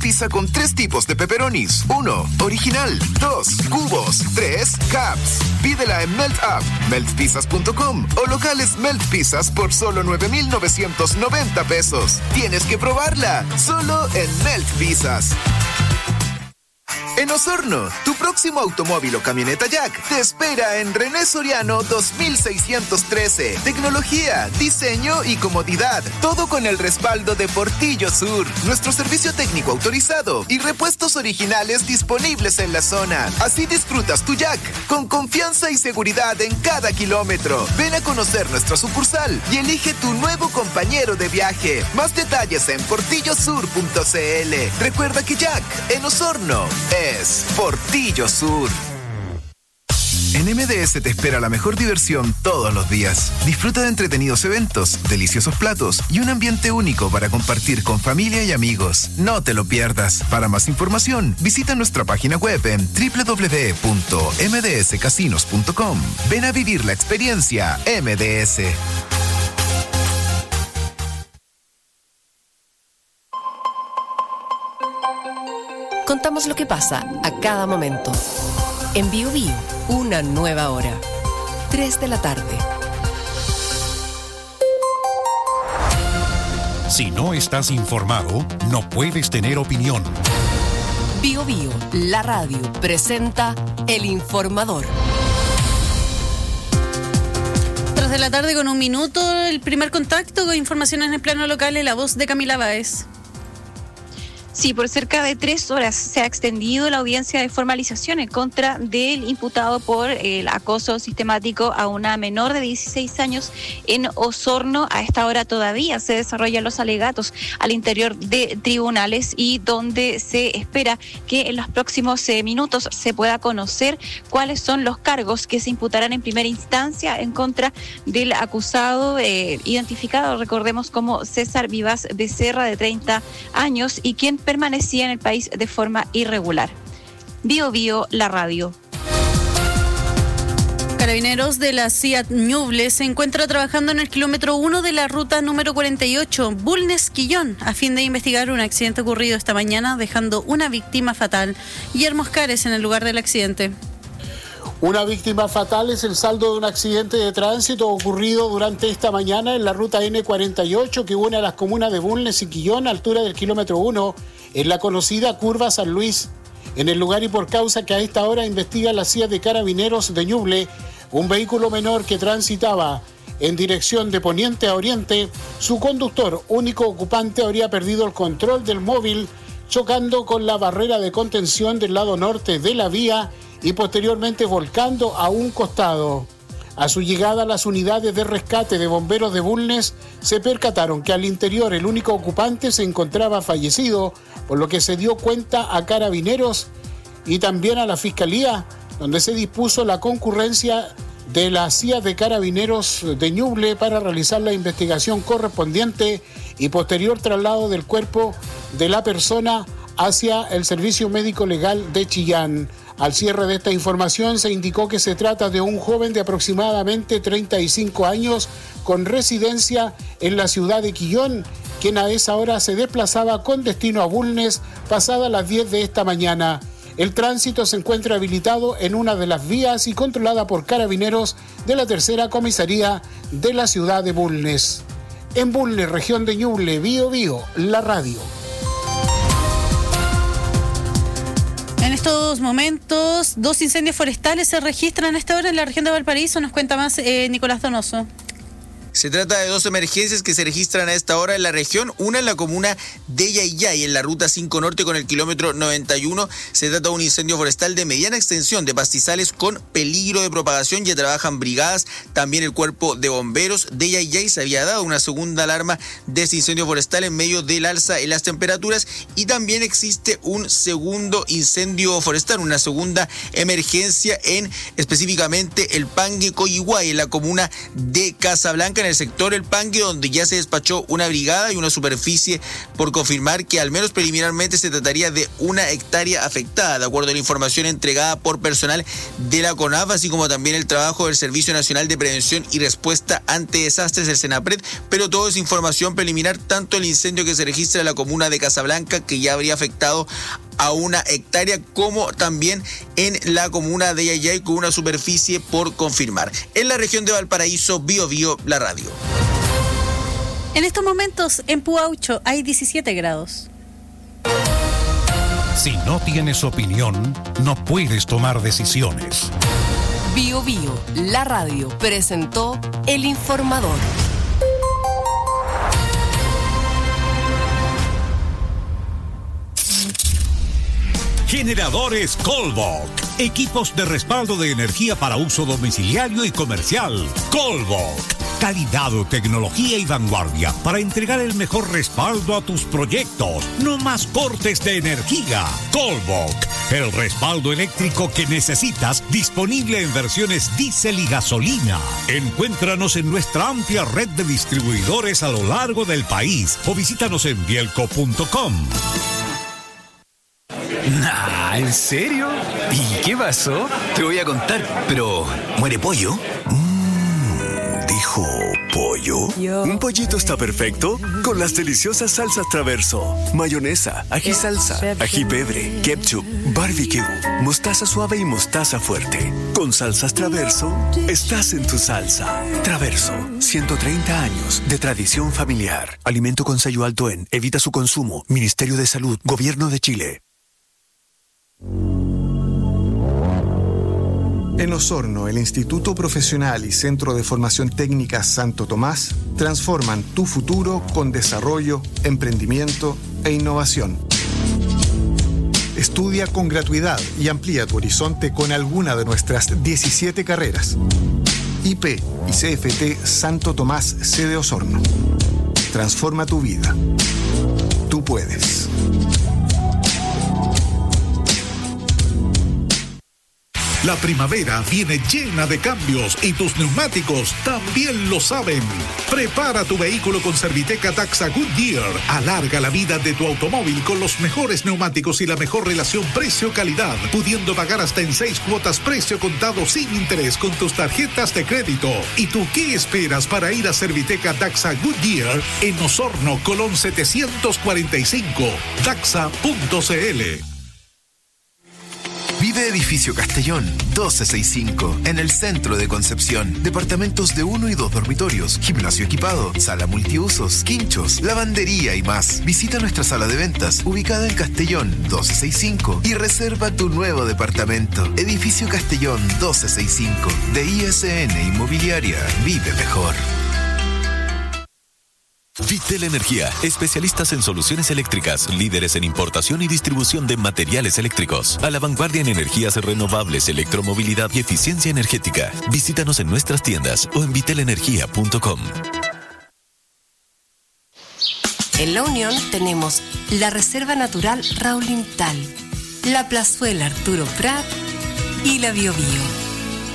pizza con 3 tipos de pepperonis. 1, original. 2, cubos. 3, cups. Pídela en Melt App, meltpizzas.com o locales Melt Pizzas por solo 9,990 pesos. Tienes que probarla, solo en Melt Pizzas. En Osorno, tu próximo automóvil o camioneta Jack te espera en René Soriano 2613. Tecnología, diseño y comodidad. Todo con el respaldo de Portillo Sur. Nuestro servicio técnico autorizado y repuestos originales disponibles en la zona. Así disfrutas tu Jack con confianza y seguridad en cada kilómetro. Ven a conocer nuestra sucursal y elige tu nuevo compañero de viaje. Más detalles en portillosur.cl. Recuerda que Jack en Osorno es Portillo Sur. En MDS te espera la mejor diversión todos los días. Disfruta de entretenidos eventos, deliciosos platos y un ambiente único para compartir con familia y amigos. No te lo pierdas. Para más información, visita nuestra página web en www.mdscasinos.com. Ven a vivir la experiencia MDS. Contamos lo que pasa a cada momento. En Bio Bio, una nueva hora. 3 de la tarde. Si no estás informado, no puedes tener opinión. Bio Bio, la radio, presenta El Informador. 3 de la tarde con 1 minuto, el primer contacto con informaciones en el plano local en la voz de Camila Báez. Sí, por cerca de 3 horas se ha extendido la audiencia de formalización en contra del imputado por el acoso sistemático a una menor de 16 años en Osorno. A esta hora todavía se desarrollan los alegatos al interior de tribunales y donde se espera que en los próximos minutos se pueda conocer cuáles son los cargos que se imputarán en primera instancia en contra del acusado identificado, recordemos, como César Vivas Becerra, de 30 años y quien permanecía en el país de forma irregular. Bio Bio, la radio. Carabineros de la CIAT Ñuble se encuentra trabajando en el kilómetro 1 de la ruta número 48, Bulnes-Quillón, a fin de investigar un accidente ocurrido esta mañana, dejando una víctima fatal. Guillermo Oscares en el lugar del accidente. Una víctima fatal es el saldo de un accidente de tránsito ocurrido durante esta mañana en la ruta N48 que une a las comunas de Bulnes y Quillón, a altura del kilómetro 1, en la conocida curva San Luis. En el lugar y por causa que a esta hora investiga la CIA de Carabineros de Ñuble, un vehículo menor que transitaba en dirección de poniente a oriente, su conductor, único ocupante, habría perdido el control del móvil, chocando con la barrera de contención del lado norte de la vía y posteriormente volcando a un costado. A su llegada, las unidades de rescate de bomberos de Bulnes se percataron que al interior el único ocupante se encontraba fallecido, por lo que se dio cuenta a Carabineros y también a la Fiscalía, donde se dispuso la concurrencia de la CIA de Carabineros de Ñuble para realizar la investigación correspondiente y posterior traslado del cuerpo de la persona hacia el Servicio Médico Legal de Chillán. Al cierre de esta información se indicó que se trata de un joven de aproximadamente 35 años con residencia en la ciudad de Quillón, quien a esa hora se desplazaba con destino a Bulnes pasada las 10 de esta mañana. El tránsito se encuentra habilitado en una de las vías y controlada por Carabineros de la tercera comisaría de la ciudad de Bulnes. En Bulnes, región de Ñuble, Bio Bio, la radio. En estos momentos, 2 incendios forestales se registran a esta hora en la región de Valparaíso. Nos cuenta más Nicolás Donoso. Se trata de 2 emergencias que se registran a esta hora en la región, una en la comuna de Yayay, en la ruta 5 Norte con el kilómetro 91. Se trata de un incendio forestal de mediana extensión de pastizales con peligro de propagación. Ya trabajan brigadas, también el cuerpo de bomberos de Yayay. Se había dado una segunda alarma de este incendio forestal en medio del alza en las temperaturas y también existe un segundo incendio forestal, una segunda emergencia en específicamente el Pangue Coyiguay, en la comuna de Casablanca, en el sector El Pangue, donde ya se despachó una brigada y una superficie por confirmar que al menos preliminarmente se trataría de 1 hectárea afectada, de acuerdo a la información entregada por personal de la CONAF, así como también el trabajo del Servicio Nacional de Prevención y Respuesta ante Desastres, el SENAPRED, pero todo es información preliminar, tanto el incendio que se registra en la comuna de Casablanca, que ya habría afectado a 1 hectárea, como también en la comuna de Yayay, con una superficie por confirmar. En la región de Valparaíso, Bio Bio, la radio. En estos momentos, en Puaucho hay 17 grados. Si no tienes opinión, no puedes tomar decisiones. Bio Bio, la radio, presentó El Informador. Generadores Colbok. Equipos de respaldo de energía para uso domiciliario y comercial. Colbok. Calidad, tecnología y vanguardia para entregar el mejor respaldo a tus proyectos. No más cortes de energía. Colbok. El respaldo eléctrico que necesitas, disponible en versiones diésel y gasolina. Encuéntranos en nuestra amplia red de distribuidores a lo largo del país o visítanos en bielco.com. Nah, ¿en serio? ¿Y qué pasó? Te voy a contar, pero ¿muere pollo? ¿Dijo pollo? Un pollito está perfecto con las deliciosas salsas Traverso. Mayonesa, ají salsa, ají pebre, ketchup, barbecue, mostaza suave y mostaza fuerte. Con salsas Traverso, estás en tu salsa. Traverso, 130 años de tradición familiar. Alimento con sello alto en. Evita su consumo. Ministerio de Salud, Gobierno de Chile. En Osorno, el Instituto Profesional y Centro de Formación Técnica Santo Tomás transforman tu futuro con desarrollo, emprendimiento e innovación. Estudia con gratuidad y amplía tu horizonte con alguna de nuestras 17 carreras. IP y CFT Santo Tomás, sede Osorno. Transforma tu vida. Tú puedes. La primavera viene llena de cambios y tus neumáticos también lo saben. Prepara tu vehículo con Serviteca Daxa Goodyear. Alarga la vida de tu automóvil con los mejores neumáticos y la mejor relación precio-calidad, pudiendo pagar hasta en 6 cuotas precio contado sin interés con tus tarjetas de crédito. ¿Y tú qué esperas para ir a Serviteca Daxa Goodyear en Osorno, Colón 745, daxa.cl? Vive Edificio Castellón, 1265, en el centro de Concepción. Departamentos de 1 y 2 dormitorios, gimnasio equipado, sala multiusos, quinchos, lavandería y más. Visita nuestra sala de ventas, ubicada en Castellón, 1265, y reserva tu nuevo departamento. Edificio Castellón, 1265, de ISN Inmobiliaria. Vive mejor. Vitel Energía, especialistas en soluciones eléctricas, líderes en importación y distribución de materiales eléctricos, a la vanguardia en energías renovables, electromovilidad y eficiencia energética. Visítanos en nuestras tiendas o en vitelenergia.com. En La Unión tenemos la Reserva Natural Raulintal, la Plazuela Arturo Prat y la Bio Bio.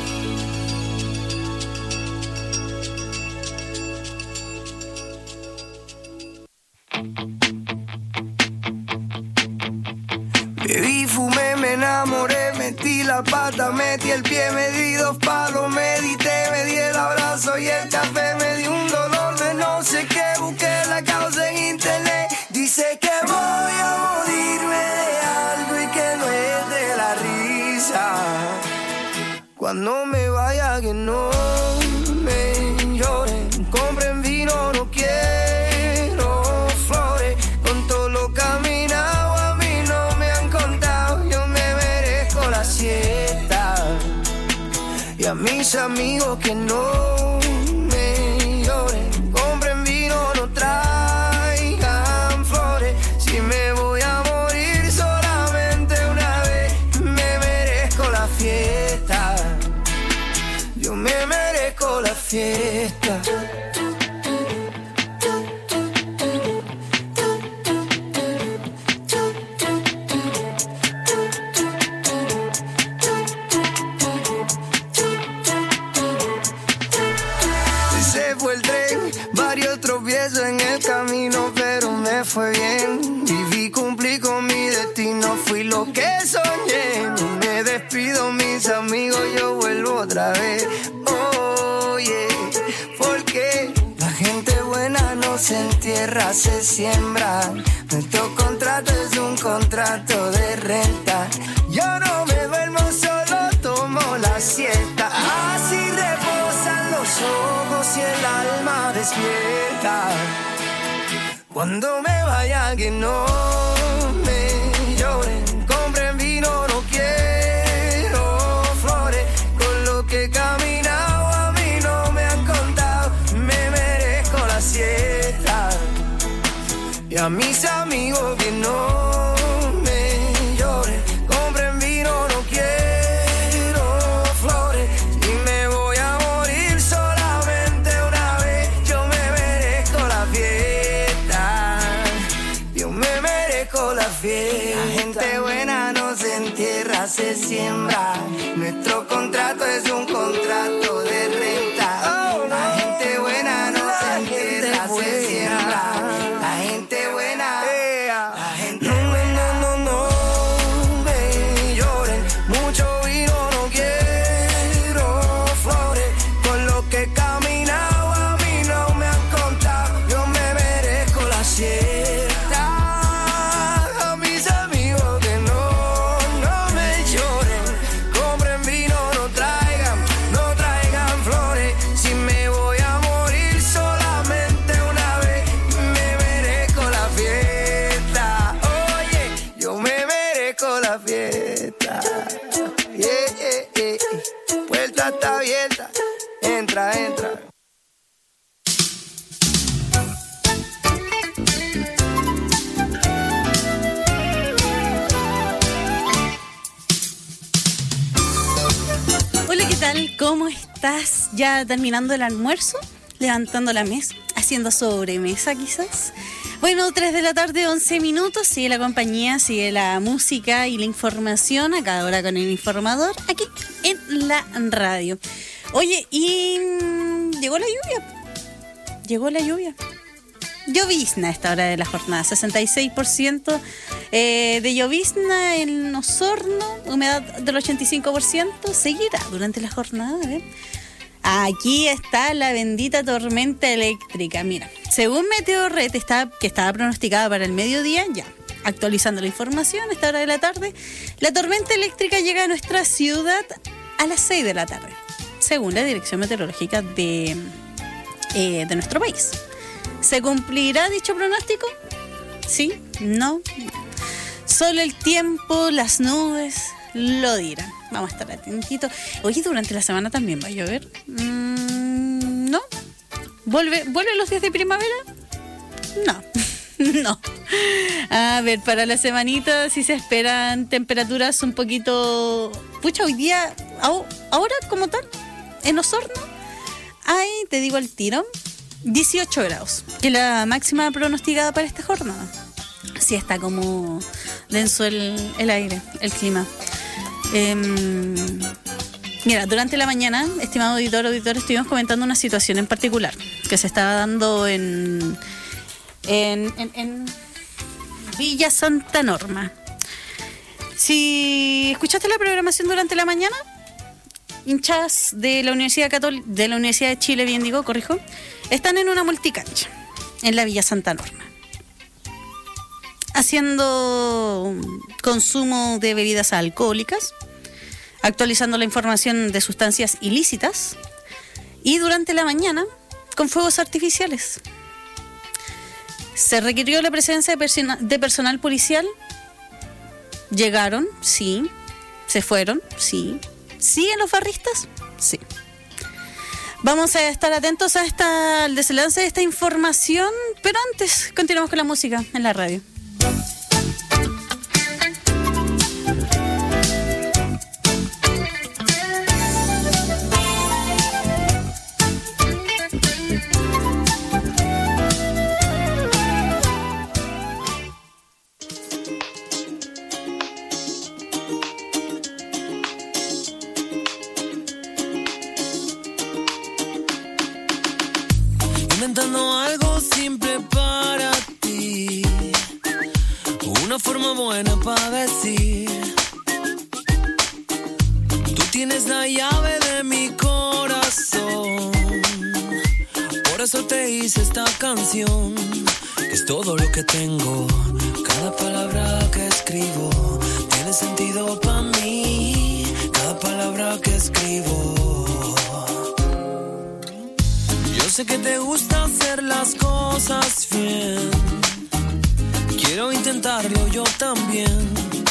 Bebí, fumé, me enamoré, metí la pata, metí el pie, me di 2 palos, medité, me di el abrazo y el café, me di un dolor de no sé qué, busqué la causa en internet, dice que voy a morirme de algo y que no es de la risa, cuando me vaya que no me lloren, compren vino, no quiero flores, con todo lo caminado a mí no me han contado, yo me merezco la siesta, y a mis amigos que no me lloren, compren vino, no traigan flores, si me voy a morir solamente una vez, me merezco la fiesta, yo me merezco la fiesta. Se fue el tren mi destino, fui lo que soñé. Me despido, mis amigos, yo vuelvo otra vez. Oye, porque la gente buena no se entierra, se siembra. Nuestro contrato es un contrato de renta. Yo no me duermo, solo tomo la siesta. Así reposan los ojos y el alma despierta. Cuando me vaya que no me lloren, compren vino, no quiero flores. Con lo que he caminado a mí no me han contado, me merezco la siesta. Y a mis amigos que no me lloren, compren vino, no quiero flores. Y me voy a morir solamente una vez, yo me merezco la fiesta. Yo me merezco la fiesta. La gente buena no se entierra, se siembra. Nuestro contrato es un contrato de renta. La gente buena no se entierra, se siembra. La gente buena, la gente buena. No me lloren, mucho vino, no quiero flores. Con lo que he caminado a mí no me han contado, yo me merezco la siesta. A mis amigos que no me lloren, compren vino, no traigan flores. Si me voy a morir solamente una vez, me merezco la fiesta. Oye, yo me merezco la fiesta. Puerta está abierta, entra. Hola, ¿qué tal? ¿Cómo estás? ¿Ya terminando el almuerzo? ¿Levantando la mesa? ¿Haciendo sobremesa quizás? Bueno, 3 de la tarde, 11 minutos. Sigue la compañía, sigue la música y la información a cada hora con el informador aquí en la radio. Oye, y llegó la lluvia. Llovizna a esta hora de la jornada, 66% de llovizna en Osorno, humedad del 85%, seguirá durante la jornada. A ver. Aquí está la bendita tormenta eléctrica. Mira, según Meteorred, que estaba pronosticada para el mediodía, ya actualizando la información a esta hora de la tarde, la tormenta eléctrica llega a nuestra ciudad a las 6 de la tarde, según la Dirección Meteorológica de nuestro país. ¿Se cumplirá dicho pronóstico? ¿Sí? ¿No? Solo el tiempo, las nubes lo dirán. Vamos a estar atentitos. Oye, durante la semana también va a llover. ¿No? ¿Vuelven los días de primavera? No. A ver, para la semanita sí se esperan temperaturas un poquito... Pucha, hoy día, ahora como tal, en Osorno, hay, te digo al tiro, 18 grados, que es la máxima pronosticada para esta jornada. Sí está como denso el aire, el clima. Mira, durante la mañana, estimado auditor, estuvimos comentando una situación en particular que se estaba dando en Villa Santa Norma. Si escuchaste la programación durante la mañana, hinchas de la Universidad de Chile, bien digo, corrijo, están en una multicancha en la Villa Santa Norma, haciendo consumo de bebidas alcohólicas, actualizando la información de sustancias ilícitas y durante la mañana con fuegos artificiales. Se requirió la presencia de personal policial. Llegaron, sí. Se fueron, sí. ¿Siguen los barristas? Sí. Vamos a estar atentos al desenlace de esta información, pero antes continuamos con la música en la radio. Inventando algo simple para ti. cosa buena para decir. Tú tienes la llave de mi corazón. Por eso te hice esta canción, que es todo lo que tengo. Cada palabra que escribo tiene sentido para mí. Cada palabra que escribo. Yo sé que te gusta hacer las cosas bien. Quiero intentarlo yo también.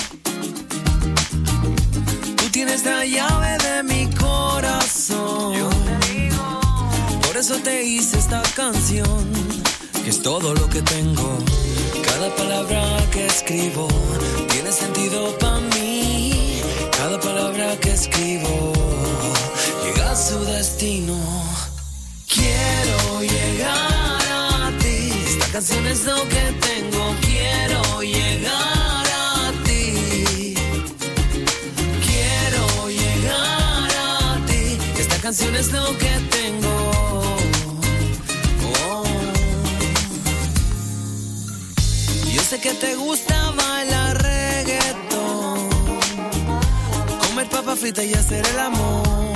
Tú tienes la llave de mi corazón. Yo te digo. Por eso te hice esta canción, que es todo lo que tengo. Cada palabra que escribo tiene sentido para mí. Cada palabra que escribo llega a su destino. Quiero llegar a ti. Esta canción es lo que tengo. Quiero llegar a ti. Quiero llegar a ti. Esta canción es lo que tengo. Yo sé que te gusta bailar reggaetón, comer papa frita y hacer el amor.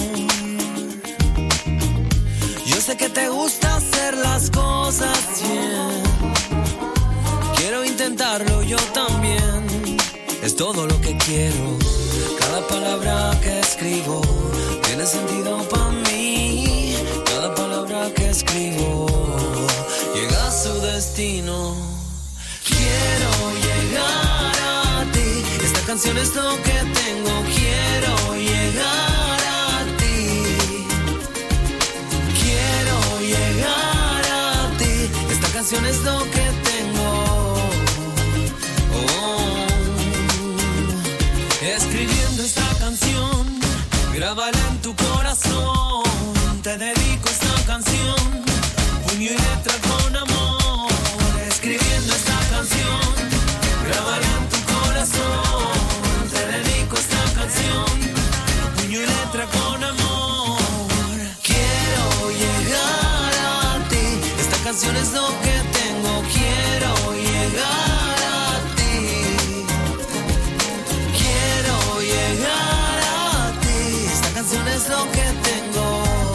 Yo sé que te gusta hacer las cosas bien. Quiero intentarlo yo también. Es todo lo que quiero. Cada palabra que escribo tiene sentido para mí. Cada palabra que escribo llega a su destino. Quiero llegar a ti. Esta canción es lo que tengo. Quiero llegar a ti. Quiero llegar a ti. Esta canción es lo que tengo. Oh. Escribiendo esta canción, grábala en tu corazón. Te dedico esta canción, puño y letra con amor. Escribiendo esta canción, grábala en tu corazón. Te dedico esta canción, puño y letra con amor. Quiero llegar a ti. Esta canción es lo que tengo. Quiero llegar a ti. Quiero llegar a ti. Esta canción es lo que tengo.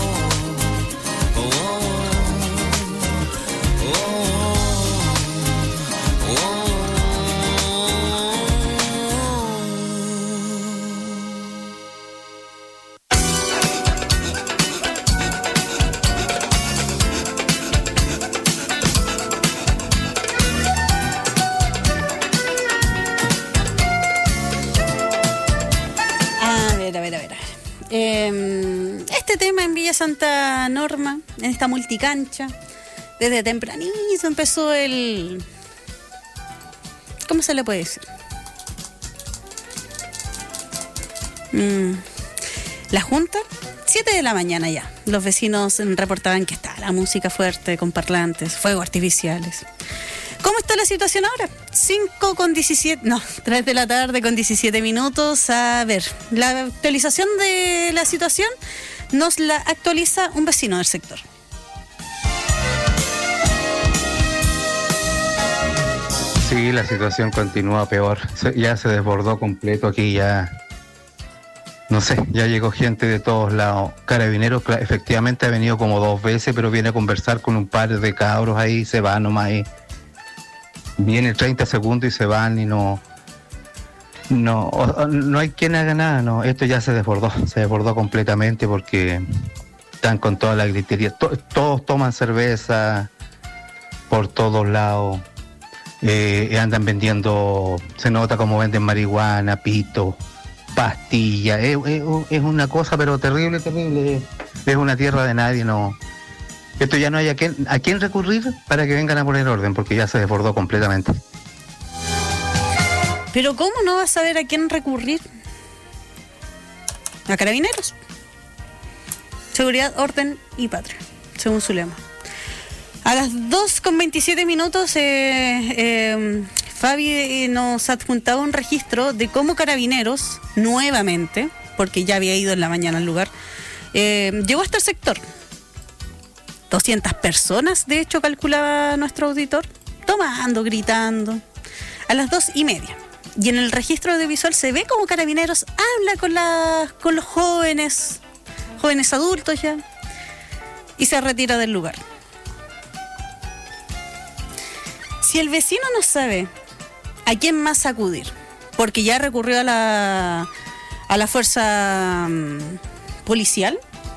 Este tema en Villa Santa Norma, en esta multicancha, desde tempranito empezó el... ¿Cómo se le puede decir? La junta, 7 de la mañana ya. Los vecinos reportaban que está la música fuerte, con parlantes, fuegos artificiales. ¿Cómo está la situación ahora? 3 de la tarde con 17 minutos. A ver, la actualización de la situación nos la actualiza un vecino del sector. Sí, la situación continúa peor. Ya se desbordó completo aquí, ya... No sé, ya llegó gente de todos lados. Carabineros efectivamente ha venido como 2 veces, pero viene a conversar con un par de cabros ahí, se va nomás ahí. Viene 30 segundos y se van y no hay quien haga nada, no. Esto ya se desbordó completamente porque están con toda la gritería. Todos toman cerveza por todos lados, andan vendiendo, se nota como venden marihuana, pito, pastillas, es una cosa pero terrible, es una tierra de nadie, no. Esto ya no hay a quién recurrir para que vengan a poner orden, porque ya se desbordó completamente. Pero ¿cómo no vas a saber a quién recurrir? A Carabineros. Seguridad, orden y patria, según su lema. A las 2:27 minutos, Fabi nos adjuntaba un registro de cómo Carabineros, nuevamente, porque ya había ido en la mañana al lugar, llegó hasta el sector. 200 personas, de hecho, calculaba nuestro auditor, tomando, gritando. A las 2:30, Y en el registro audiovisual se ve como Carabineros habla con los jóvenes adultos ya, y se retira del lugar. Si el vecino no sabe a quién más acudir, porque ya recurrió a la fuerza policial,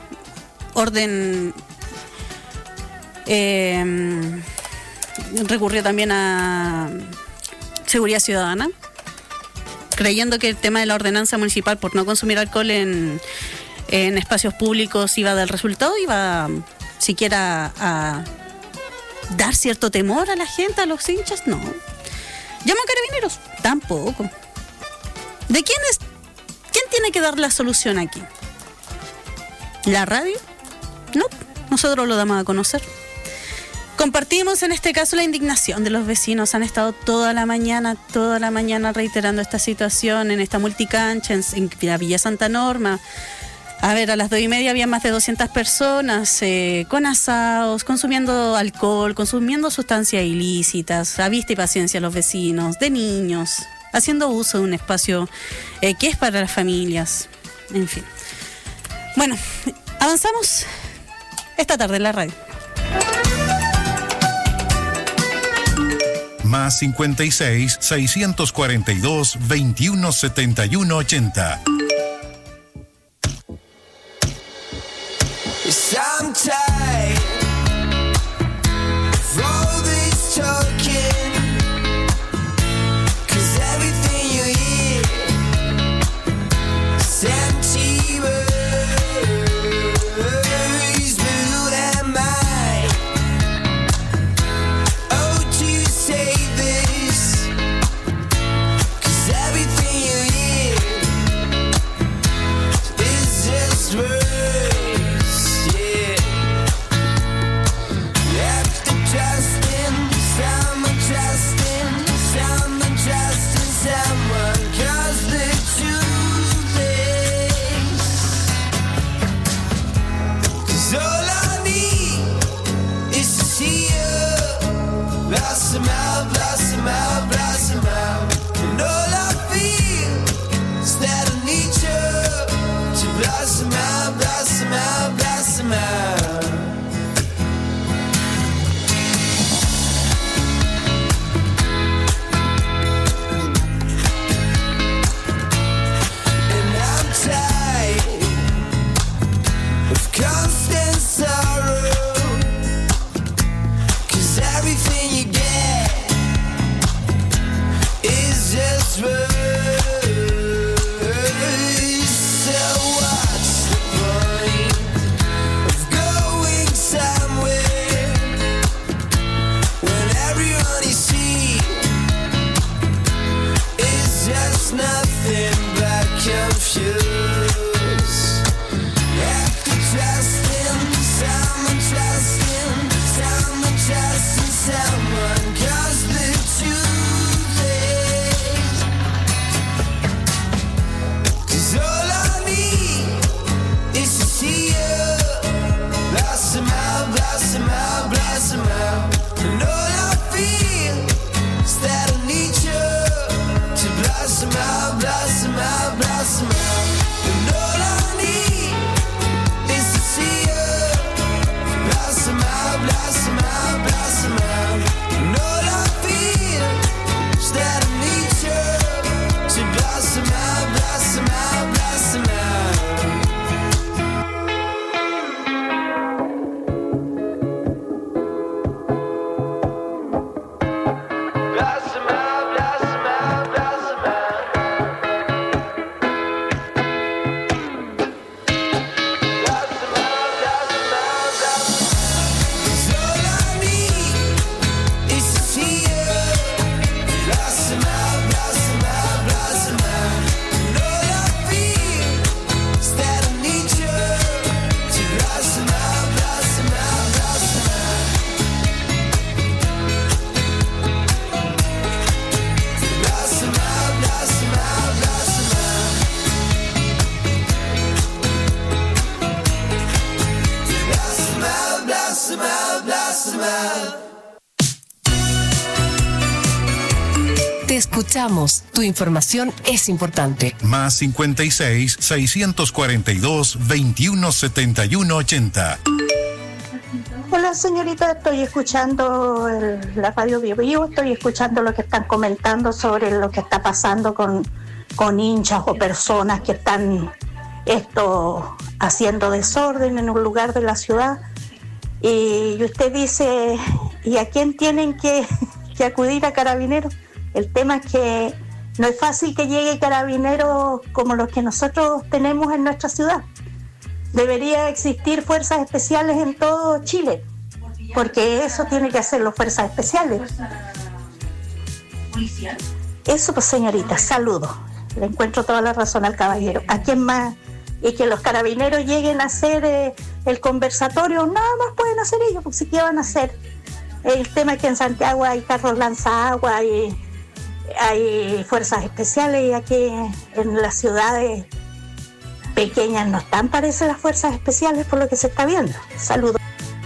recurrió también a Seguridad Ciudadana, creyendo que el tema de la ordenanza municipal por no consumir alcohol en espacios públicos iba a dar resultado, iba siquiera a dar cierto temor a la gente, a los hinchas, no. ¿Llama a Carabineros? Tampoco. ¿De quién tiene que dar la solución aquí? ¿La radio? No, nosotros lo damos a conocer. Compartimos en este caso la indignación de los vecinos. Han estado toda la mañana reiterando esta situación en esta multicancha en la Villa Santa Norma. A ver, a las 2:30 había más de 200 personas con asados, consumiendo alcohol, consumiendo sustancias ilícitas, a vista y paciencia a los vecinos, de niños, haciendo uso de un espacio que es para las familias, en fin. Bueno, avanzamos esta tarde en la radio. Más 56 642 21 71 80. I'm tired of all this talking, 'cause everything you hear is empty words, blue and mine. Oh, to say this, 'cause everything you hear escuchamos. Tu información es importante. Más 56 642 21 71 80. Hola señorita, estoy escuchando la radio Bio Bio, estoy escuchando lo que están comentando sobre lo que está pasando con hinchas o personas que están haciendo desorden en un lugar de la ciudad. Y usted dice, ¿y a quién tienen que acudir? A Carabineros. El tema es que no es fácil que llegue Carabineros como los que nosotros tenemos en nuestra ciudad. Debería existir fuerzas especiales en todo Chile, porque eso tiene que hacer las fuerzas especiales. Eso, pues señorita, saludo. Le encuentro toda la razón al caballero. ¿A quién más? Y que los Carabineros lleguen a hacer el conversatorio, nada más pueden hacer ellos, porque ¿qué van a hacer? El tema es que en Santiago hay carros lanzaagua y hay fuerzas especiales, y aquí en las ciudades pequeñas no están, parece, las fuerzas especiales por lo que se está viendo. Saludos.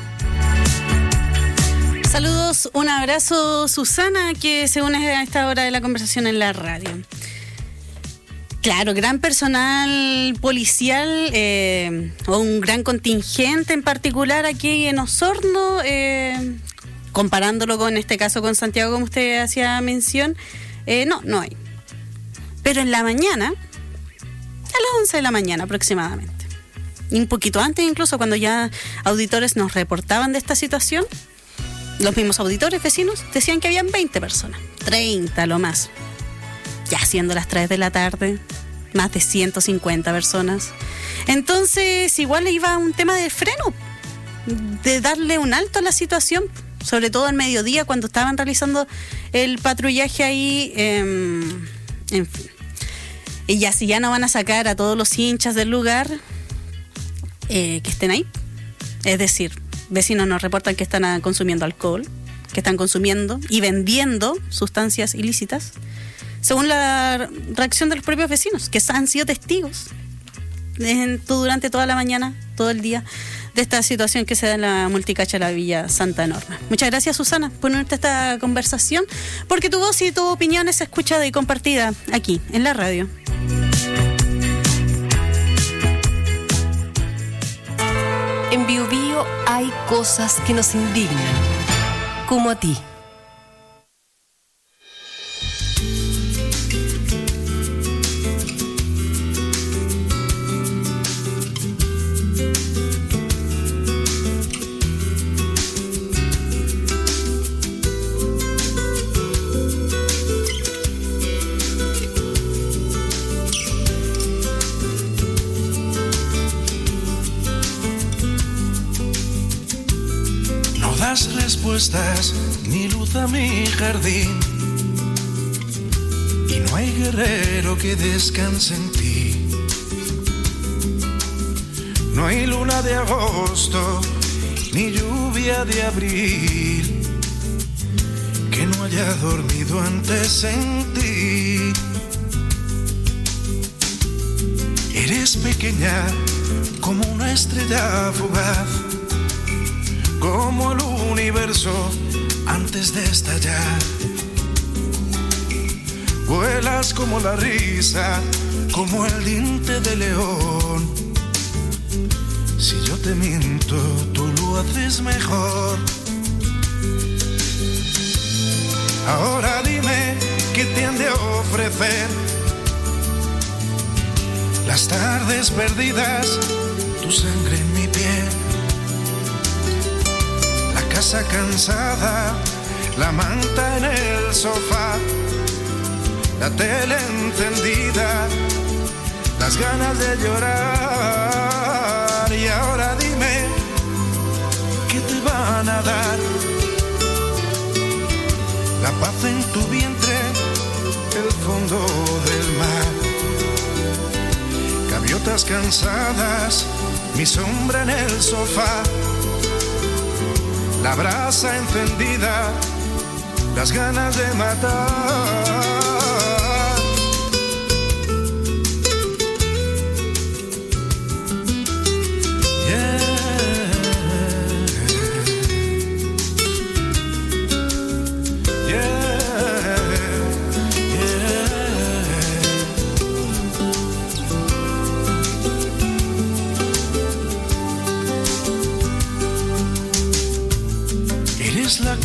Saludos, un abrazo, Susana, que se une a esta hora de la conversación en la radio. Claro, gran personal policial o un gran contingente en particular aquí en Osorno, comparándolo con este caso con Santiago, como usted hacía mención, no hay. Pero en la mañana, a las 11 de la mañana aproximadamente, y un poquito antes incluso, cuando ya auditores nos reportaban de esta situación, los mismos auditores vecinos decían que habían 20 personas, 30 lo más. Ya siendo las 3 de la tarde, más de 150 personas. Entonces, igual iba un tema de freno, de darle un alto a la situación, sobre todo al mediodía, cuando estaban realizando el patrullaje ahí. En fin. Y ya, si ya no van a sacar a todos los hinchas del lugar, que estén ahí. Es decir, vecinos nos reportan que están consumiendo alcohol, que están consumiendo y vendiendo sustancias ilícitas, según la reacción de los propios vecinos, que han sido testigos durante toda la mañana, todo el día, de esta situación que se da en la multicacha de la Villa Santa Norma. Muchas gracias, Susana, por unirte a esta conversación, porque tu voz y tu opinión es escuchada y compartida aquí, en la radio. En Bio Bio hay cosas que nos indignan, como a ti. Respuestas ni luz a mi jardín, y no hay guerrero que descanse en ti. No hay luna de agosto ni lluvia de abril que no haya dormido antes en ti. Eres pequeña como una estrella fugaz, como el universo antes de estallar. Vuelas como la risa, como el diente de león. Si yo te miento, tú lo haces mejor. Ahora dime qué te han de ofrecer. Las tardes perdidas, tu sangre en mi piel. Casa cansada, la manta en el sofá, la tele encendida, las ganas de llorar. Y ahora dime, ¿qué te van a dar? La paz en tu vientre, el fondo del mar. Gaviotas cansadas, mi sombra en el sofá. La brasa encendida, las ganas de matar. Yeah, yeah,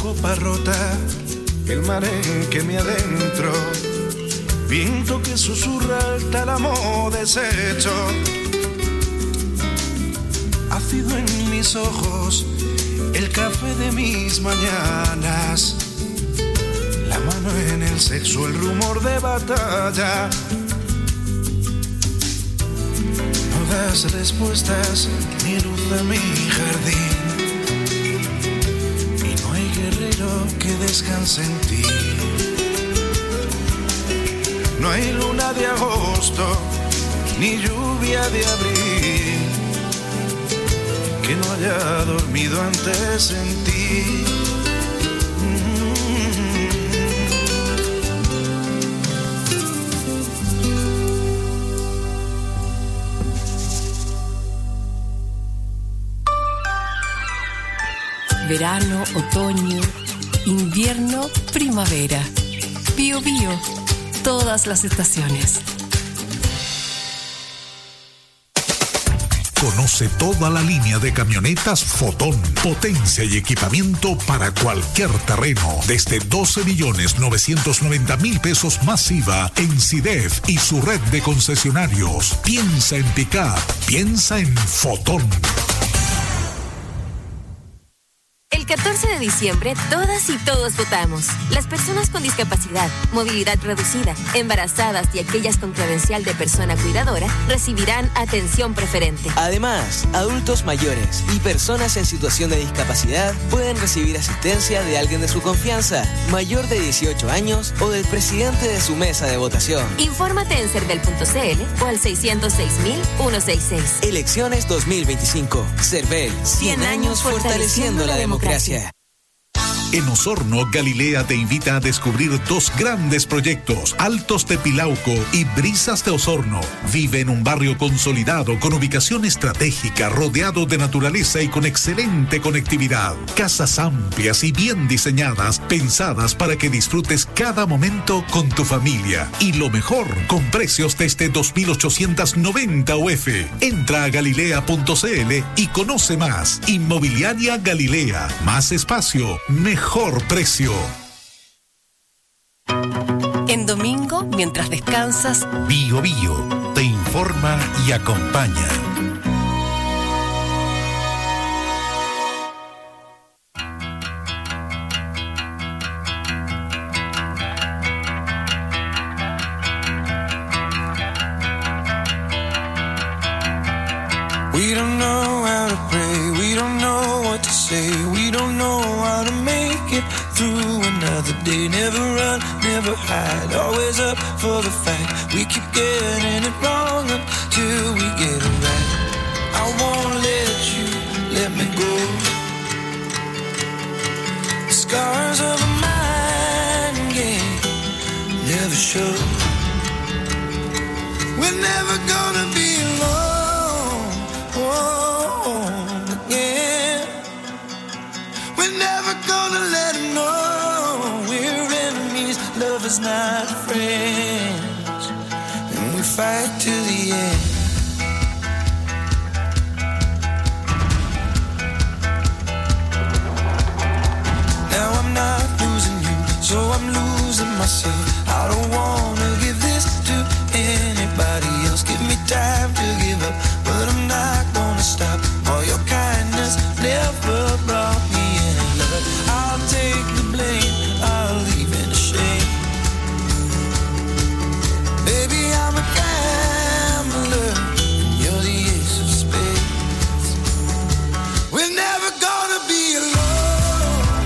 copa rota, el mar en que me adentro, viento que susurra el tálamo deshecho, ácido en mis ojos, el café de mis mañanas, la mano en el sexo, el rumor de batalla. No das respuestas ni luz a mi jardín, y no hay guerrero que descanse en ti. No hay luna de agosto ni lluvia de abril que no haya dormido antes en ti. Verano, otoño, invierno, primavera. Bío Bío, todas las estaciones. Conoce toda la línea de camionetas Fotón. Potencia y equipamiento para cualquier terreno. Desde 12.990.000 pesos más IVA en SIDEF y su red de concesionarios. Piensa en pick-up. Piensa en Fotón. El 14 de diciembre, todas y todos votamos. Las personas con discapacidad, movilidad reducida, embarazadas y aquellas con credencial de persona cuidadora recibirán atención preferente. Además, adultos mayores y personas en situación de discapacidad pueden recibir asistencia de alguien de su confianza, mayor de 18 años o del presidente de su mesa de votación. Infórmate en cervel.cl o al 606.166. Elecciones 2025. Cervel, 100 años fortaleciendo la democracia. En Osorno, Galilea te invita a descubrir 2 grandes proyectos, Altos de Pilauco y Brisas de Osorno. Vive en un barrio consolidado con ubicación estratégica, rodeado de naturaleza y con excelente conectividad. Casas amplias y bien diseñadas, pensadas para que disfrutes cada momento con tu familia. Y lo mejor, con precios desde 2.890 UF. Entra a galilea.cl y conoce más. Inmobiliaria Galilea. Más espacio, mejor precio. En domingo, mientras descansas, Bío Bío te informa y acompaña. We don't know how to pray, we don't know what to say, we don't know how to make it through another day. Never run, never hide, always up for the fight. We keep getting it wrong until we get it right. I won't let you let me go. The scars of a mind game never show. We're never gonna be alone. Again, we're never gonna let him know we're enemies, lovers not friends, and we fight to the end. Now I'm not losing you, so I'm losing myself. I don't wanna give this to anybody else. Give me time to give up, but I'm not gonna stop. All your kindness never brought me any love. I'll take the blame, I'll leave in a shame. Baby, I'm a gambler, and you're the ace of spades. We're never gonna be alone.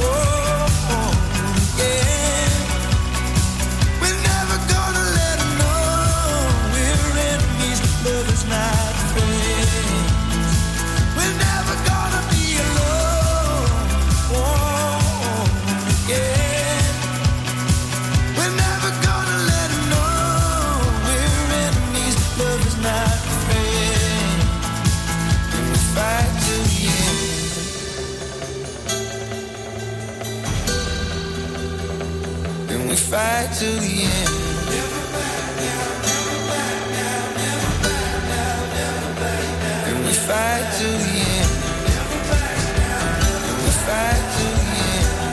Yeah. We're never gonna let them know we're enemies, lovers not friends. We're never gonna be alone. Yeah. We're never gonna let them know we're enemies, lovers not friends. And we fight till the end. And we fight till the end. And we fight till the end. And we fight till the end.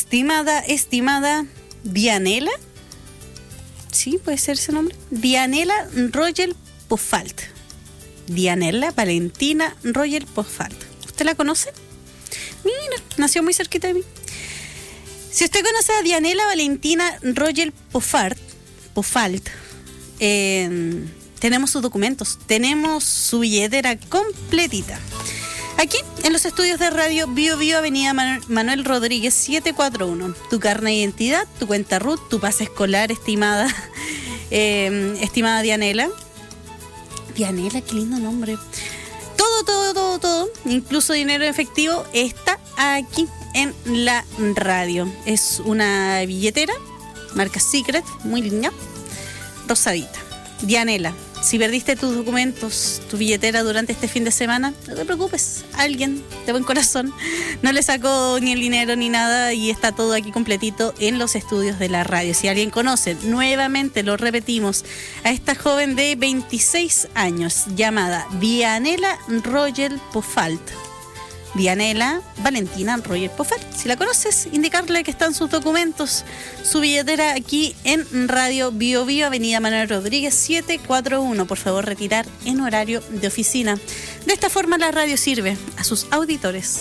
estimada Dianela, sí, puede ser ese nombre, Dianela Royel Pofalt. Dianela Valentina Royel Pofalt. ¿Usted la conoce? Mira, nació muy cerquita de mí. Si usted conoce a Dianela Valentina Royel Pofalt, tenemos sus documentos, tenemos su billetera completita. Aquí, en los estudios de radio Bio Bio, Avenida Manuel Rodríguez 741. Tu carnet de identidad, tu cuenta RUT, tu pase escolar, estimada Dianela. Dianela, qué lindo nombre. Todo, incluso dinero en efectivo, está aquí en la radio. Es una billetera, marca Secret, muy linda, rosadita. Dianela, si perdiste tus documentos, tu billetera durante este fin de semana, no te preocupes, alguien de buen corazón no le sacó ni el dinero ni nada y está todo aquí completito en los estudios de la radio. Si alguien conoce, nuevamente lo repetimos, a esta joven de 26 años llamada Dianela Royel Pofalt. Dianela Valentina Royel Pofalt. Si la conoces, indicarle que están sus documentos, su billetera aquí en Radio Bio Bio, Avenida Manuel Rodríguez 741. Por favor, retirar en horario de oficina. De esta forma la radio sirve a sus auditores.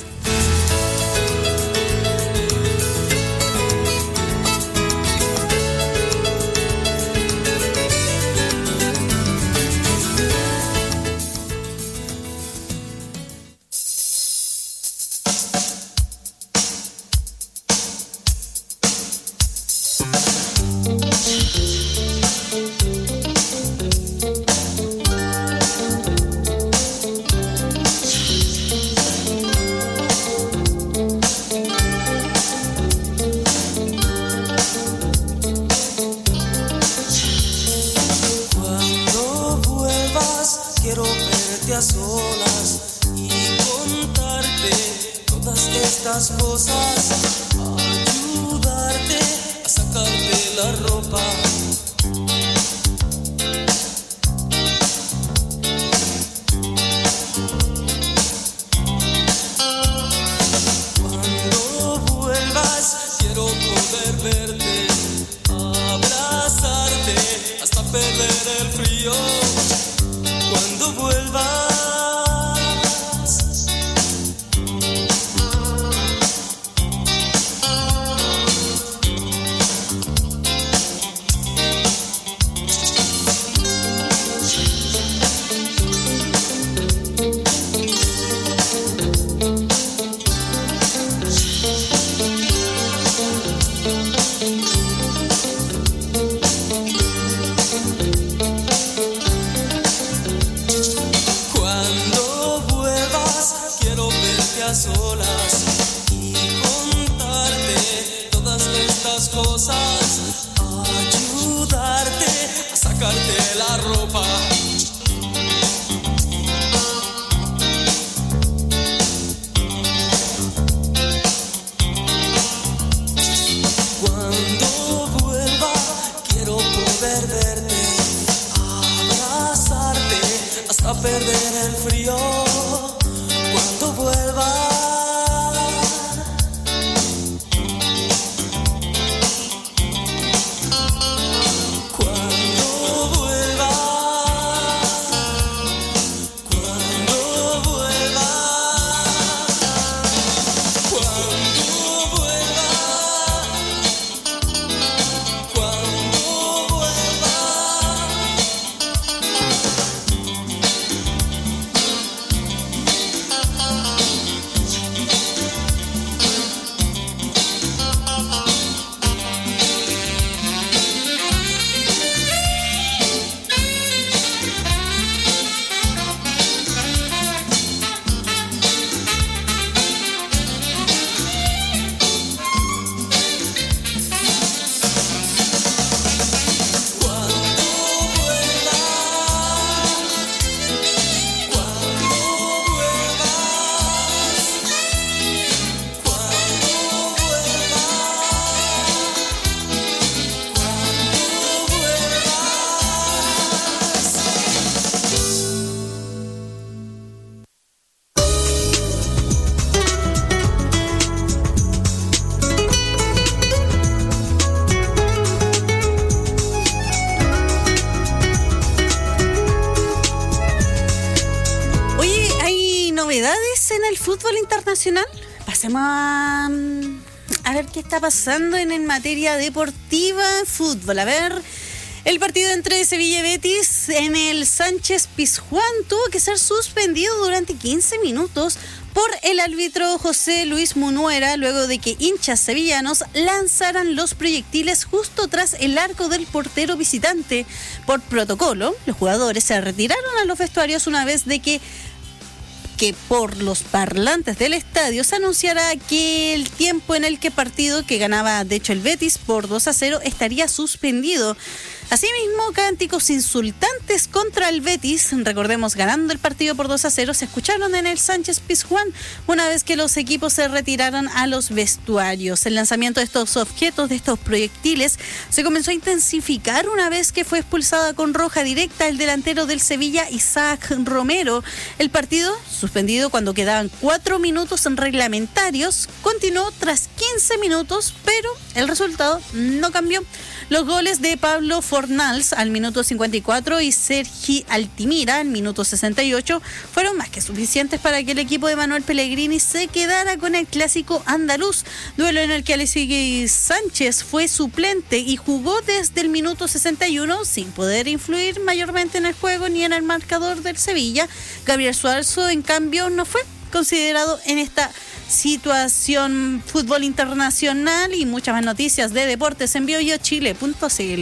el fútbol internacional? Pasemos a ver qué está pasando en materia deportiva, fútbol. A ver, el partido entre Sevilla y Betis en el Sánchez Pizjuán tuvo que ser suspendido durante 15 minutos por el árbitro José Luis Munuera, luego de que hinchas sevillanos lanzaran los proyectiles justo tras el arco del portero visitante. Por protocolo, los jugadores se retiraron a los vestuarios una vez de que por los parlantes del estadio se anunciara que el tiempo en el que partido que ganaba de hecho el Betis por 2-0 estaría suspendido. Asimismo, cánticos insultantes contra el Betis, recordemos, ganando el partido por 2-0, se escucharon en el Sánchez Pizjuán una vez que los equipos se retiraron a los vestuarios. El lanzamiento de estos objetos, de estos proyectiles, se comenzó a intensificar una vez que fue expulsada con roja directa el delantero del Sevilla, Isaac Romero. El partido, suspendido cuando quedaban 4 minutos reglamentarios, continuó tras 15 minutos, pero el resultado no cambió. Los goles de Pablo Fornals al minuto 54 y Sergi Altimira al minuto 68 fueron más que suficientes para que el equipo de Manuel Pellegrini se quedara con el clásico andaluz, duelo en el que Alexis Sánchez fue suplente y jugó desde el minuto 61 sin poder influir mayormente en el juego ni en el marcador del Sevilla. Gabriel Suazo, en cambio, no fue considerado en esta situación. Fútbol internacional y muchas más noticias de deportes en bioyochile.cl.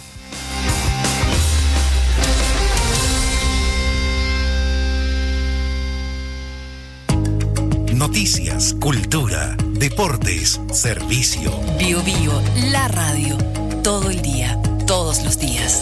Noticias, cultura, deportes, servicio. Bio Bio, la radio. Todo el día, todos los días.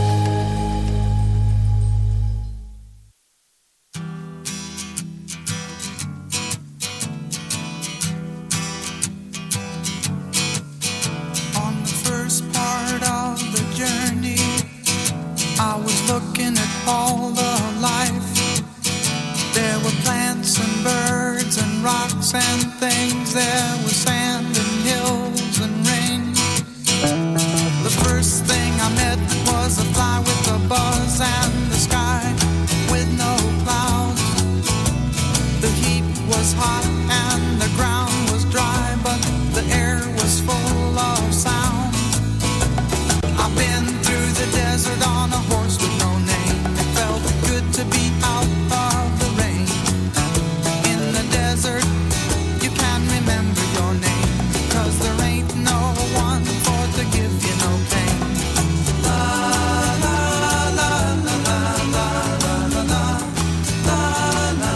I was looking at all the life. There were plants and birds and rocks and things. There was sand and hills and rain. The first thing I met was a fly with a buzz and the sky with no clouds. The heat was hot and the ground was dry, but the air was full of sound. I've been through the desert on a horse with no name. It felt good to be out of the rain. In the desert, you can remember your name, 'cause there ain't no one for to give you no pain. La la la la la la la la la la la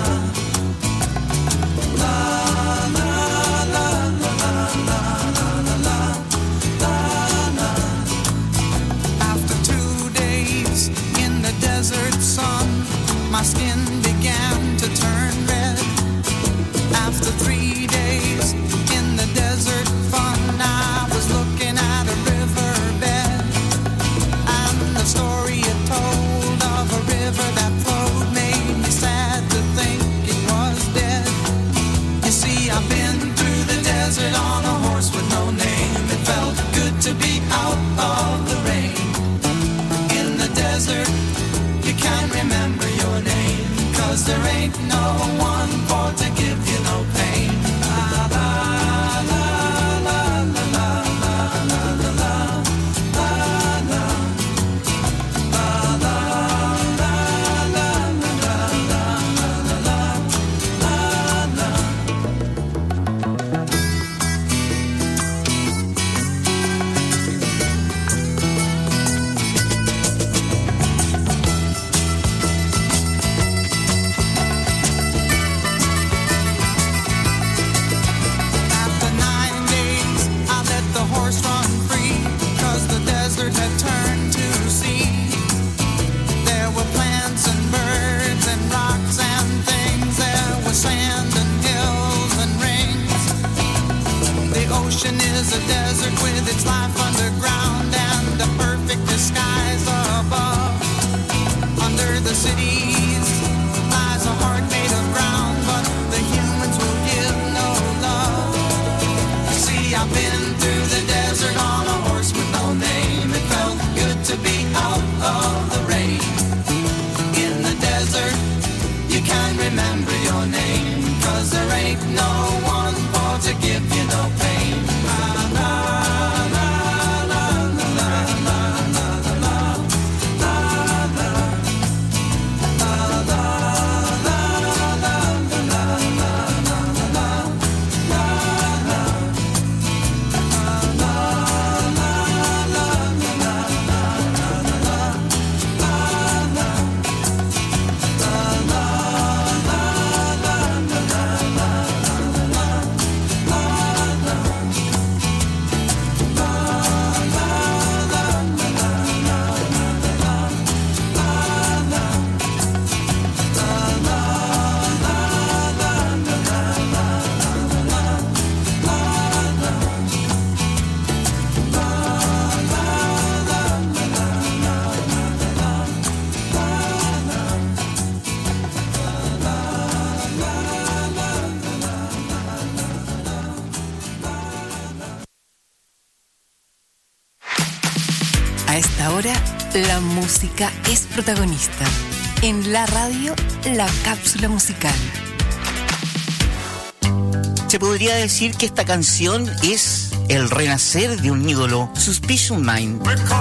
la la la la la. After 2 days in the desert sun, my skin began to turn red. After 3 days in the desert fun, I was looking at a riverbed, and the story it told of a river that flowed made me sad to think it was dead. You see, I've been through the desert on a horse with no name. It felt good to be out of the rain. In the desert, you can't remember your name, 'cause there ain't no one for to give you no pain. La la la la la la la la la la la la la la After 9 days, I let the horse run free, 'cause the desert had turned to sea. There were plants and birds and rocks and things. There was sand and hills and rains. The ocean is a desert with its life underground and a perfect disguise above. Under the cities lies a heart made of ground, but the humans will give no love. You see, I've been through the desert on a horse with no name. It felt good to be out of the rain. In the desert, you can't remember your name, 'cause A esta hora, la música es protagonista. En la radio, la cápsula musical. Se podría decir que esta canción es el renacer de un ídolo, Suspicious Mind.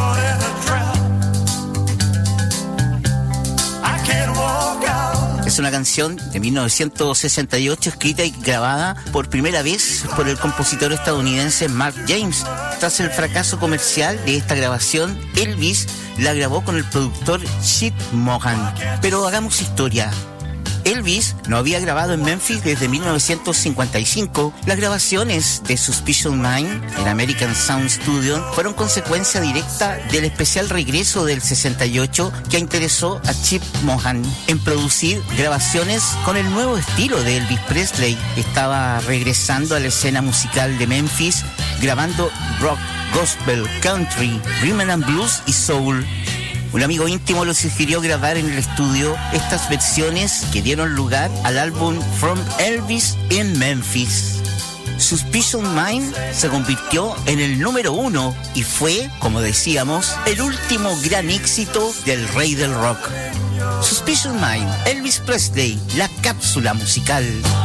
Es una canción de 1968 escrita y grabada por primera vez por el compositor estadounidense Mark James. Tras el fracaso comercial de esta grabación, Elvis la grabó con el productor Chip Mohan. Pero hagamos historia. Elvis no había grabado en Memphis desde 1955. Las grabaciones de Suspicious Mind en American Sound Studio fueron consecuencia directa del especial regreso del 68 que interesó a Chip Mohan en producir grabaciones con el nuevo estilo de Elvis Presley. Estaba regresando a la escena musical de Memphis, grabando rock, gospel, country, rhythm and blues y soul. Un amigo íntimo lo sugirió grabar en el estudio estas versiones que dieron lugar al álbum From Elvis in Memphis. Suspicious Mind se convirtió en el número 1 y fue, como decíamos, el último gran éxito del rey del rock. Suspicious Mind, Elvis Presley, la cápsula musical.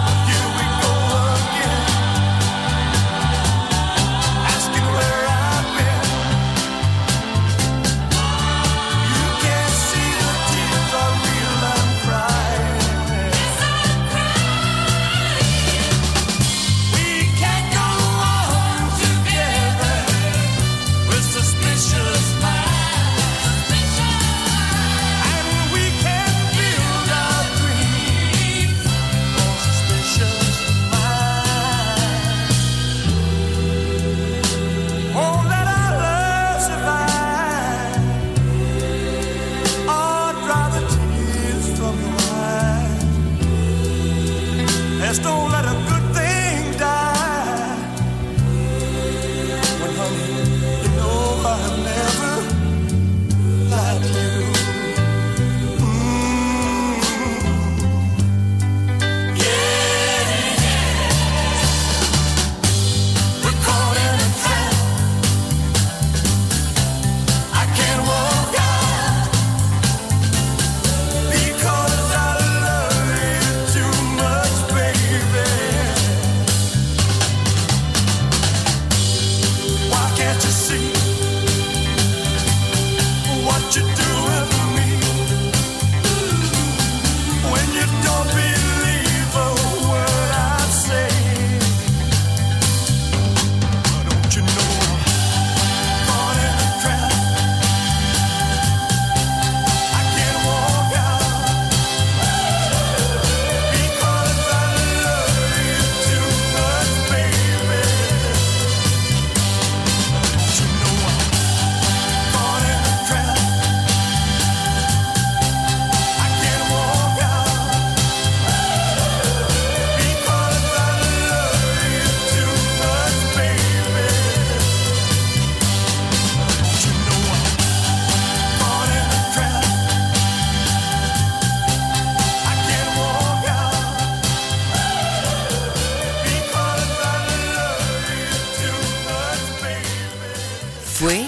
Fue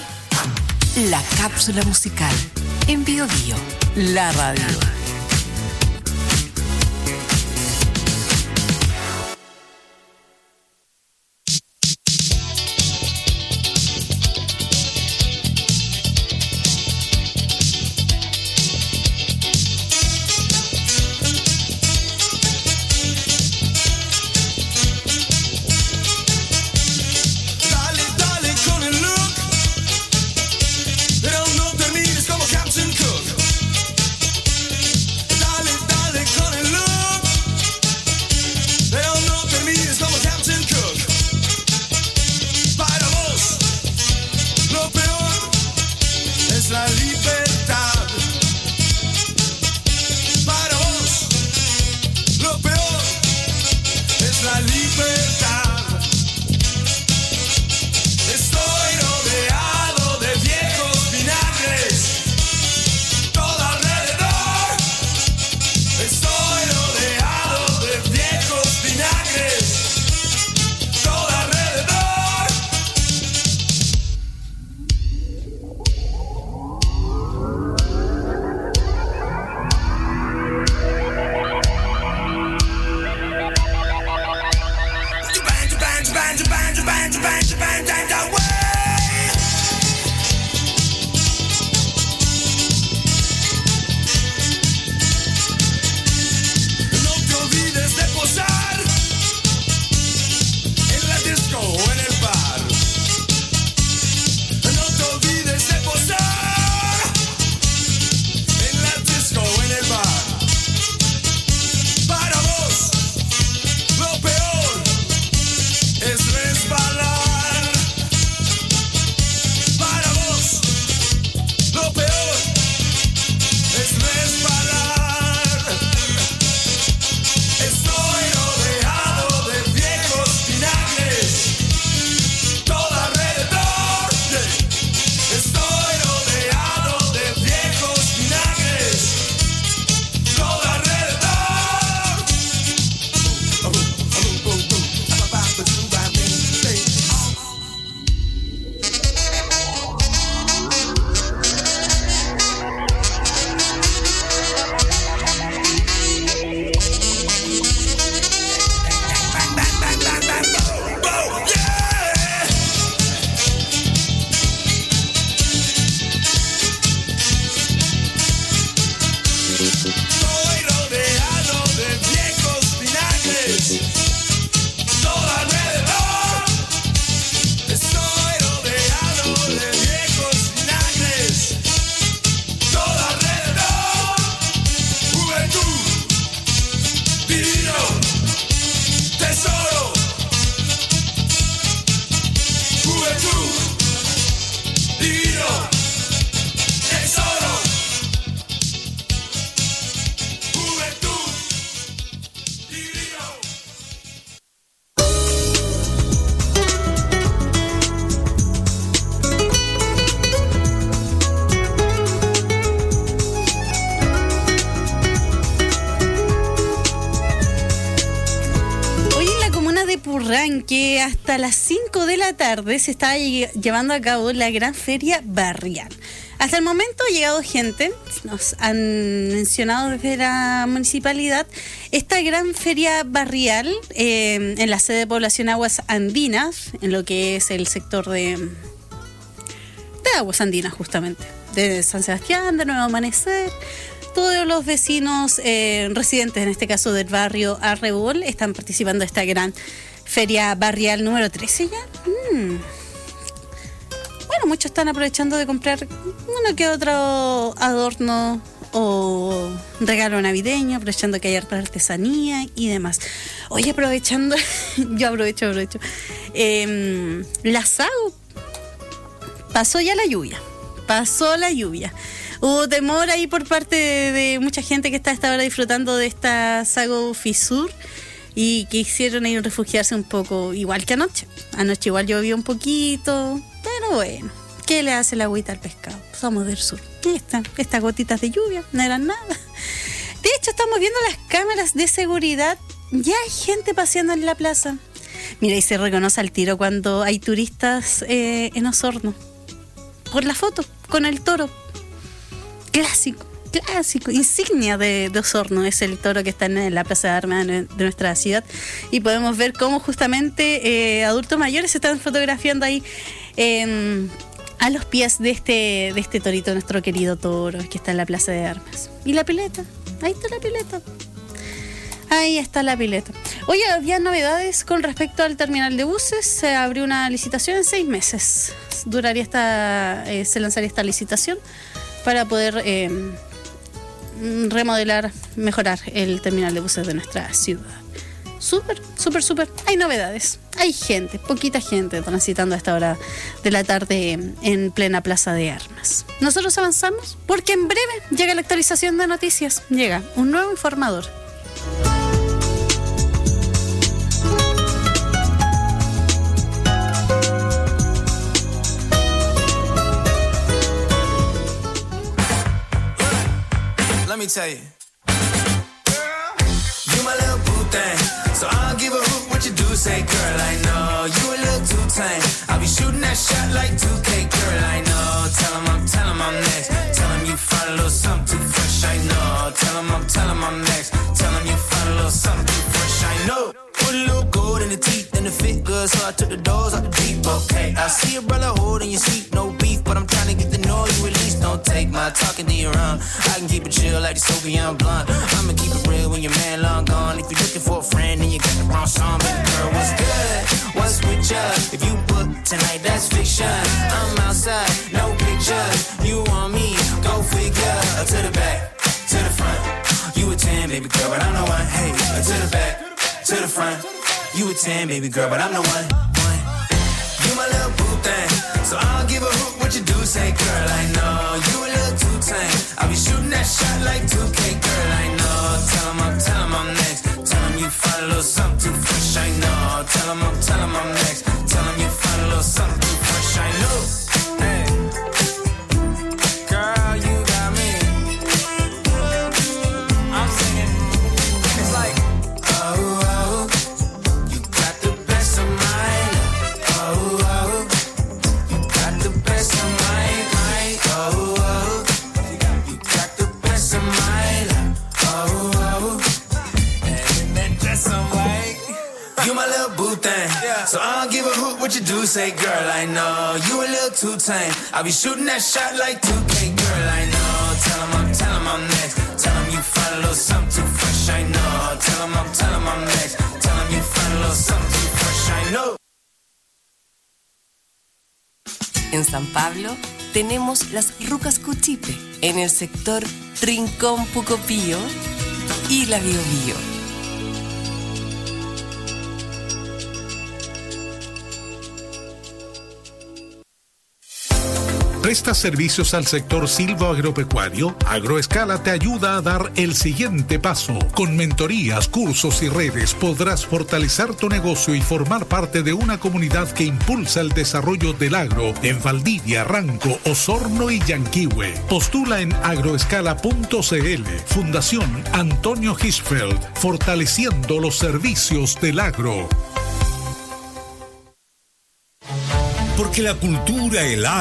la cápsula musical en Bio Bio, la radio. que hasta las 5 de la tarde se está llevando a cabo la gran feria barrial. Hasta el momento ha llegado gente, nos han mencionado desde la municipalidad, esta gran feria barrial en la sede de Población Aguas Andinas, en lo que es el sector de Aguas Andinas justamente, de San Sebastián, de Nuevo Amanecer. Todos los vecinos residentes, en este caso del barrio Arrebol, están participando de esta gran feria barrial número 13 ya. Bueno, muchos están aprovechando de comprar uno que otro adorno o regalo navideño, aprovechando que hay harta artesanía y demás. Oye, aprovechando, yo aprovecho. La SAGO, pasó la lluvia. Hubo temor ahí por parte de mucha gente que está a esta hora disfrutando de esta SAGO Fisur y quisieron ir a refugiarse un poco, igual que anoche. Anoche igual llovió un poquito, pero bueno, ¿qué le hace la agüita al pescado? Somos del sur. Estas gotitas de lluvia no eran nada. De hecho, estamos viendo las cámaras de seguridad. Ya hay gente paseando en la plaza. Mira, y se reconoce al tiro cuando hay turistas en Osorno. Por la foto, con el toro. Clásico, insignia de Osorno, es el toro que está en la Plaza de Armas de nuestra ciudad, y podemos ver cómo justamente adultos mayores se están fotografiando ahí a los pies de este torito, nuestro querido toro que está en la Plaza de Armas. Y la pileta, ahí está la pileta. Oye, había novedades con respecto al terminal de buses. Se abrió una licitación en 6 meses. Se lanzaría esta licitación para poder remodelar, mejorar el terminal de buses de nuestra ciudad. Súper. Hay novedades. Hay gente, poquita gente transitando a esta hora de la tarde en plena Plaza de Armas. Nosotros avanzamos porque en breve llega la actualización de noticias. Llega un nuevo informador. Let me tell you, girl, you my little boo thing, so I'll give a hoot what you do. Say, girl, I know you a little too tame. I'll be shooting that shot like 2K, girl, I know. Tell him I'm next. Tell him you find a little something too fresh, I know. Tell him I'm next. Tell him you find a little something too fresh, I know. Put a little gold in the teeth and the fit good, so I took the doors out the deep. Okay, I see a brother holding your seat, no beef, but I'm trying to get to know you at least. Don't take my talking to your own. I can keep it chill like the Soviet blunt. I'ma keep it real when your man long gone. If you're looking for a friend and you got the wrong song, baby girl, what's good? What's with ya? If you book tonight, that's fiction. I'm outside, no pictures. You want me? Go figure. To the back, to the front. You a 10, baby girl, but I'm the one. Hey, to the back, to the front. You a 10, baby girl, but I'm the one. You my little boo thing, so I'll give a hoot what you do. Say, girl, I know you a little too tame. I'll be shooting that shot like 2K, girl, I know. Tell him I'm next. Tell him you find a little something too fresh, I know. Tell him I'm next. Tell him you find a little something too fresh, I know. Hey, girl, you got me. I'm singing. It's like, oh, you got the best of mine. Oh, you got the best of mine. Oh, you got the best of mine. Oh, and that dress I'm like, you my little boo thing. So I don't give a hoot what you do. Say, girl, I know you a little too tame. I'll be shooting that shot like 2K, girl, I know. Tell him I'm next. Tell him you find a little something too fresh, I know. Tell him I'm next. Tell him you find a little something too fresh, I know. En San Pablo tenemos las Rucas Cuchipe en el sector Rincón Pucopío y la Biobío. ¿Prestas servicios al sector silvoagropecuario? Agroescala te ayuda a dar el siguiente paso. Con mentorías, cursos y redes podrás fortalecer tu negocio y formar parte de una comunidad que impulsa el desarrollo del agro en Valdivia, Ranco, Osorno y Yanquihue. Postula en agroescala.cl. Fundación Antonio Hirschfeld, fortaleciendo los servicios del agro. Porque la cultura, el